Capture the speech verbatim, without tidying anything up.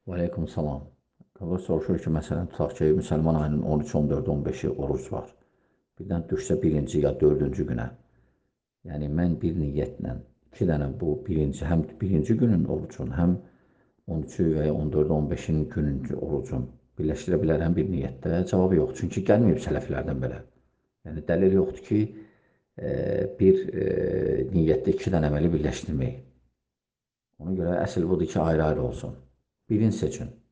Və aleykum salam. Qardaş soruşur ki, məsələn, tutaq ki, müsəlman ayının on üç, on dörd, on beşi oruc var. Birdən düşsə birinci ya dördüncü günə. Yəni, mən bir niyyətlə iki dənə bu birinci, həm birinci günün orucun, həm on üçü və ya on dörd, on beşin günün orucun birləşdirə bilərəm bir niyyətdə? Cavabı yox. Çünki gəlməyib sələflərdən belə. Yəni, dəlil yoxdur ki, e, bir e, niyyətdə iki dənə əməli birləşdirmək. Ona görə əsl budur ki, ayrı-ayrı olsun. Birini seçin.